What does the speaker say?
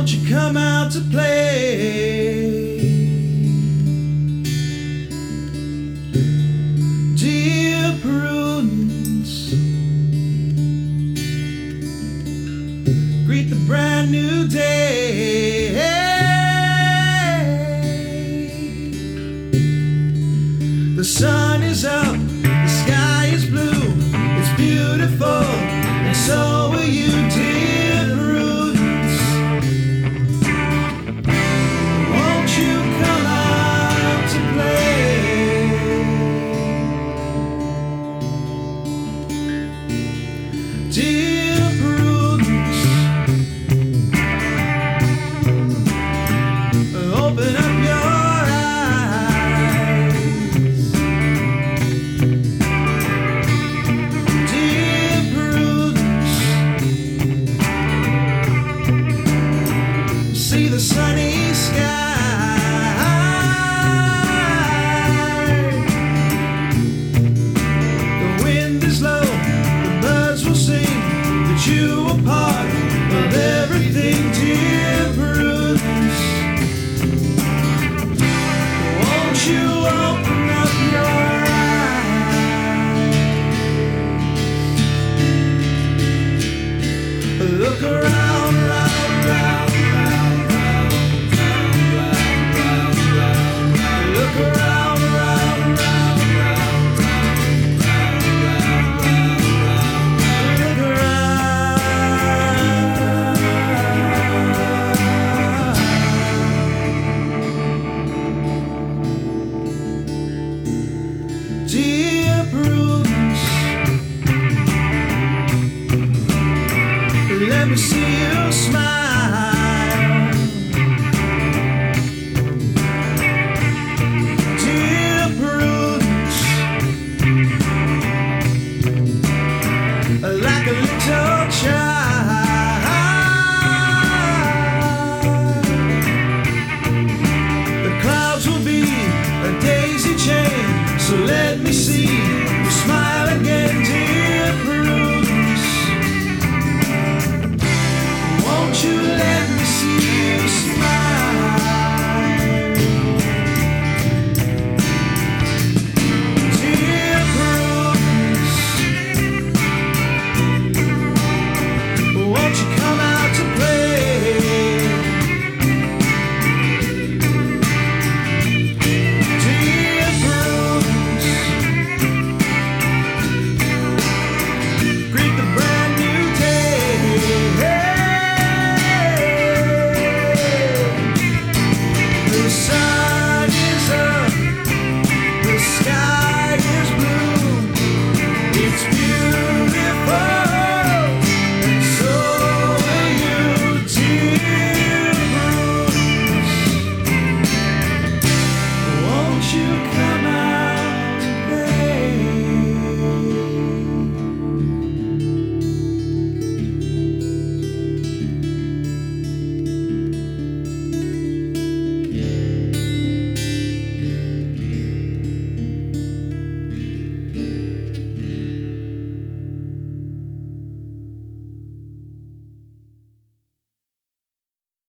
Won't you come out to play? Dear Prudence, greet the brand new day. The sun is up, the sky is blue, it's beautiful, and so are you, dear Prudence. Won't you come out to play? Dear Prudence, open up your see the sunny sky. The wind is low, the birds will sing that you are part of everything, dear Prudence. Won't you open up your eyes? Look around, round, round. Dear Prudence, let me see you smile.